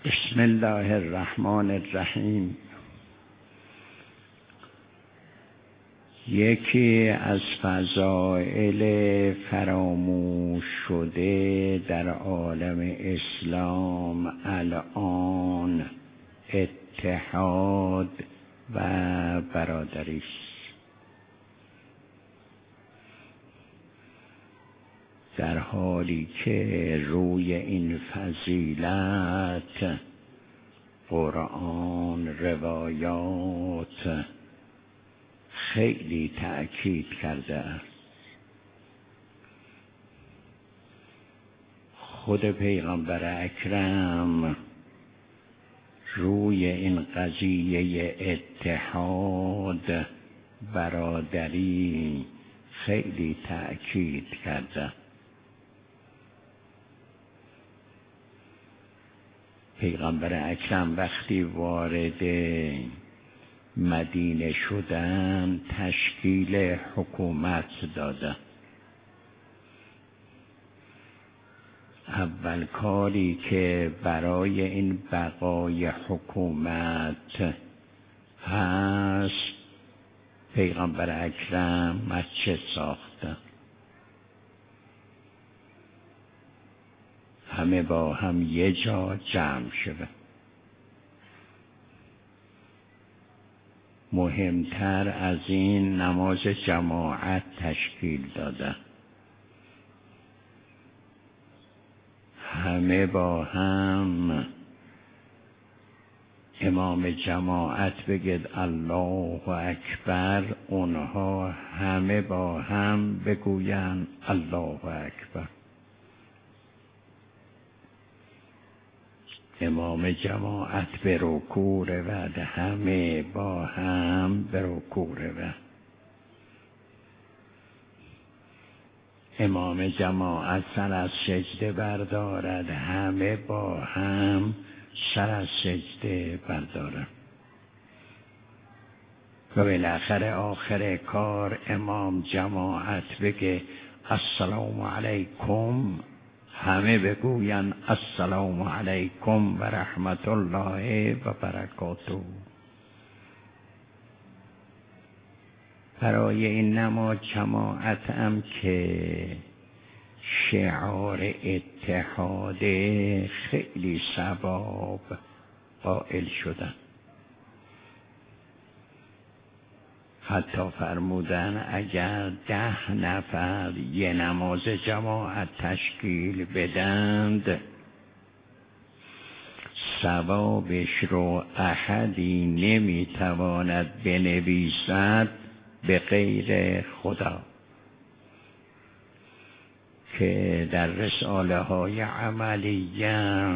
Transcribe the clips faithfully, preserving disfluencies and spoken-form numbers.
بسم الله الرحمن الرحیم. یکی از فضائل فراموش شده در عالم اسلام الان اتحاد و برادری است. در حالی که روی این فضیلت قرآن، روایات خیلی تأکید کرده است. خود پیغمبر اکرم روی این قضیه اتحاد برادری خیلی تأکید کرده. پیغمبر اکرم وقتی وارد مدینه شدن تشکیل حکومت داده. اول کاری که برای این بقای حکومت هست پیغمبر اکرم مسجد ساخته. همه با هم یه جا جمع شده. مهمتر از این نماز جماعت تشکیل داده. همه با هم امام جماعت بگید الله اکبر، اونها همه با هم بگوین الله اکبر. امام جماعت به رکوع رود، همه با هم به رکوع رود. امام جماعت سر از سجده بردارد، همه با هم سر از سجده بردارد. و بالاخره آخر کار امام جماعت بگه السلام علیکم، همه بگوین السلام علیکم و رحمت الله و برکاته. برای این نماز جماعت هم که شعار اتحاد خیلی ثواب قائل شدن. حتی فرمودن اگر ده نفر یه نماز جماعت تشکیل بدند ثوابش رو احدی نمیتواند بنویسد به غیر خدا. که در رساله های عملیه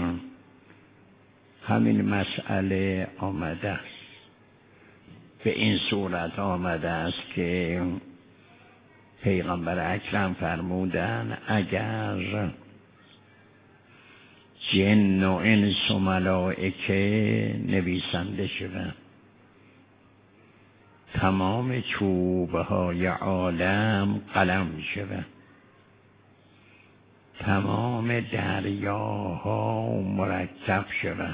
همین مسئله آمده است. به این صورت آمده است که پیغمبر اکرم فرمودن اگر جن و انس و ملائکه نویسنده شدن، تمام چوبهای عالم قلم شدن، تمام دریاها مرکب شدن،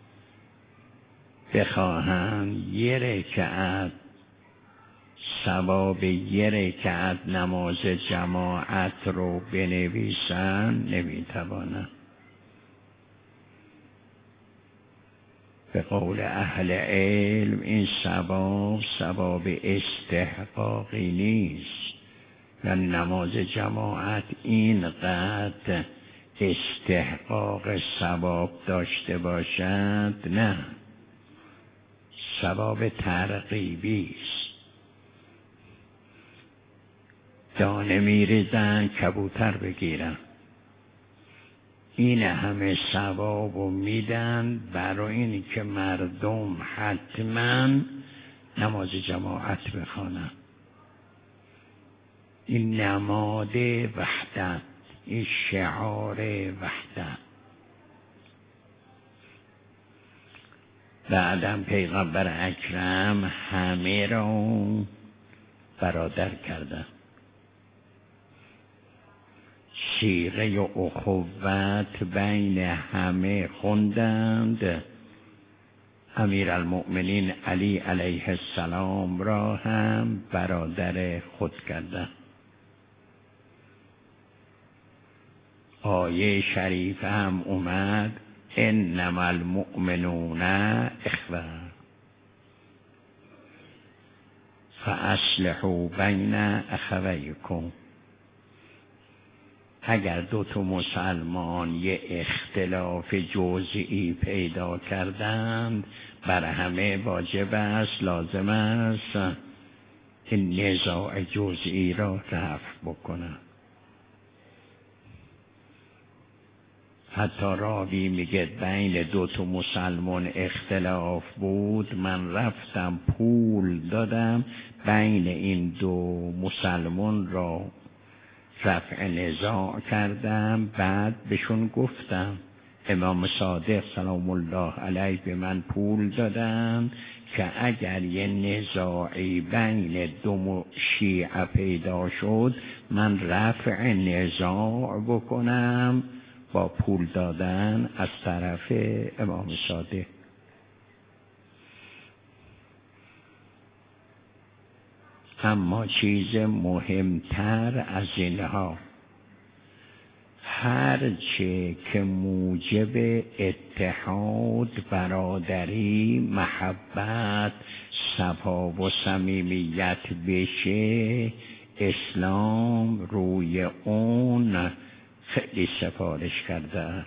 بخواهند یه رکعت ثواب یه رکعت نماز جماعت رو بنویسن نمیتوانند. به قول اهل علم این ثواب ثواب استحقاقی نیست. یعنی نماز جماعت اینقدر استحقاق ثواب داشته باشد، نه، ثواب ترغیبی است. دانه میریزن کبوتر بگیرن، این همه ثواب رو میدن برای اینی که مردم حتما نماز جماعت بخوانن. این نماد وحدت، این شعار وحدت. بعدم پیغمبر اکرم همه را برادر کردن. صیغه اخوت بین همه خوندند. امیرالمؤمنین علی علیه السلام را هم برادر خود کردند. آیه شریف هم اومد انما المؤمنون اخوه فاصلحوا بین اخویکم. اگر دو تا مسلمان یه اختلاف جزئی پیدا کردند، بر همه واجب است، لازم است این نزاع جزئی را رفع بکنند. حتی راوی میگه بین دو تا مسلمان اختلاف بود، من رفتم پول دادم بین این دو مسلمان را رفع نزاع کردم. بعد بهشون گفتم امام صادق سلام الله علیه به من پول دادن که اگر یه نزاعی بین دو شیعه پیدا شد من رفع نزاع بکنم با پول دادن از طرف امام صادق. اما چیز مهمتر از اینها، هرچه که موجب اتحاد، برادری، محبت، صفا و صمیمیت بشه، اسلام روی اون خیلی سفارش کرده.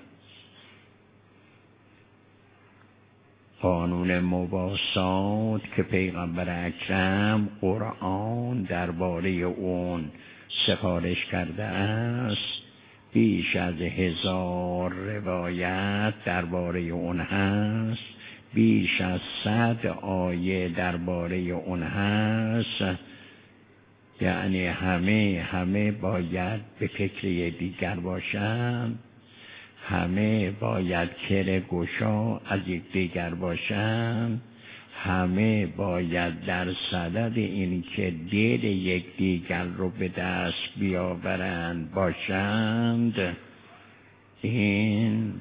قانون مواسات که پیغمبر اکرم قرآن درباره اون سفارش کرده است، بیش از هزار روایت درباره اون هست، بیش از صد آیه درباره اون هست. یعنی همه همه باید به فکر دیگر باشند، همه باید کر گشا از یک دیگر باشند، همه باید در صدد این که دل یک دیگر رو به دست بیاورند باشند. این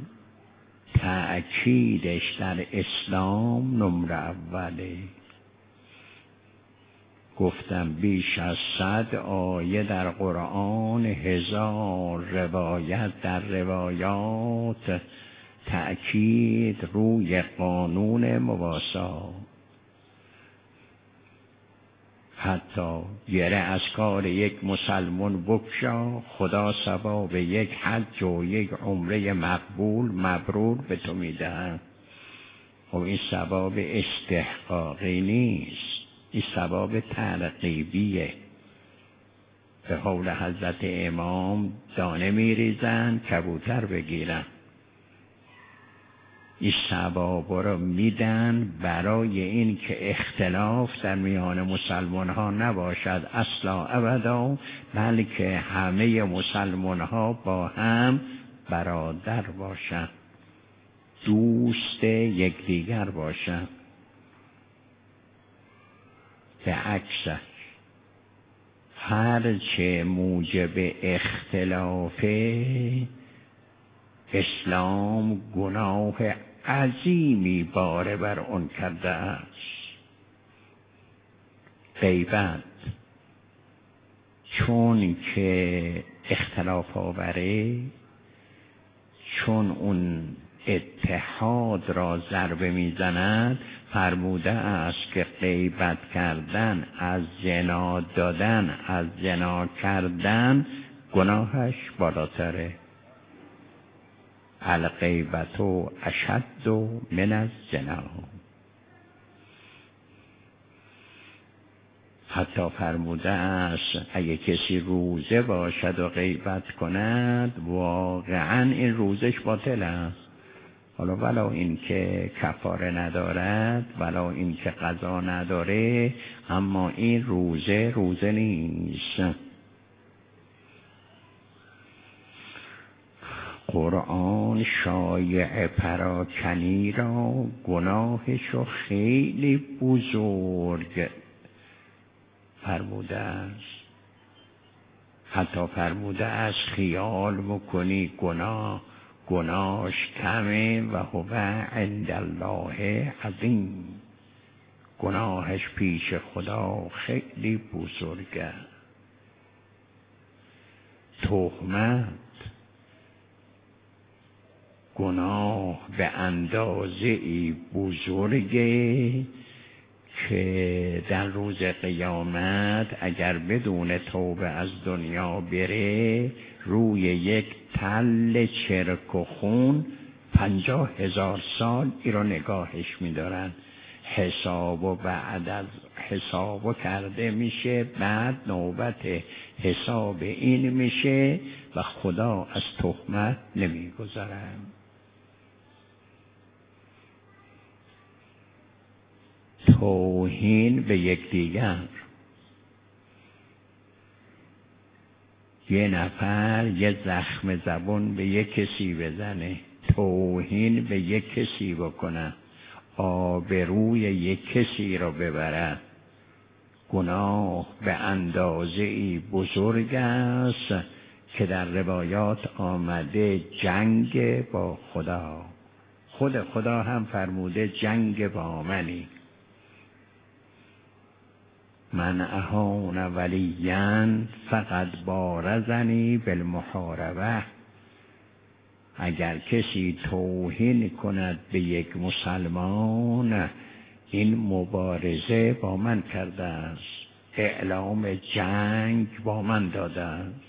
تأکیدش در اسلام نمره اوله. گفتم بیش از صد آیه در قرآن، هزار روایت در روایات تأکید روی قانون مواسات. حتی گره از کار یک مسلمان بکشا، خدا ثواب یک حج و یک عمره مقبول مبرور به تو میدهد. و این ثواب استحقاقی نیست، این ثواب ترغیبیه. به قول حضرت امام دانه میریزن کبوتر بگیرن. این ثواب رو میدن برای این که اختلاف در میان مسلمان ها نباشد اصلا ابدا، بلکه همه مسلمان ها با هم برادر باشند، دوست یکدیگر باشند. به عکسش هرچه موجب اختلاف، اسلام گناه عظیمی باره بر آن کرده است. غیبت چون که اختلاف آوره، چون اون اتحاد را ضربه میزند، فرموده است که غیبت کردن، از زنا دادن، از زنا کردن گناهش بالاتره. الغیبت اشد من الزنا. حتی فرموده است اگه کسی روزه باشد و غیبت کند، واقعا این روزش باطل است. حالا ولو این که کفاره ندارد، ولو این که قضا نداره، اما این روزه روزه نیست. قرآن شایع پراکنی را گناهشو خیلی بزرگ فرموده است. حتی فرموده از خیال مکنی گناه، گناهش کمه و هو عند الله عظیم. گناهش پیش خدا خیلی بزرگه. تهمت گناه به اندازه بزرگه که در روز قیامت اگر بدون توبه از دنیا بره، روی یک تل چرک و خون پنجاه هزار سال ای رو نگاهش می‌دارن. حساب و بعد از حساب و کرده میشه، بعد نوبت حساب این میشه و خدا از تهمت نمیگذارن. توهین به یکدیگر. یه نفر یه زخم زبون به یک کسی بزنه، توهین به یک کسی بکنه، آبروی یک کسی رو ببره، گناه به اندازه‌ای بزرگ است که در روایات آمده جنگ با خدا. خود خدا هم فرموده جنگ با منی. من اهان ولیاً فقط بارزنی بالمحاربه. اگر کسی توهین کند به یک مسلمان، این مبارزه با من کرده است، اعلام جنگ با من داده است.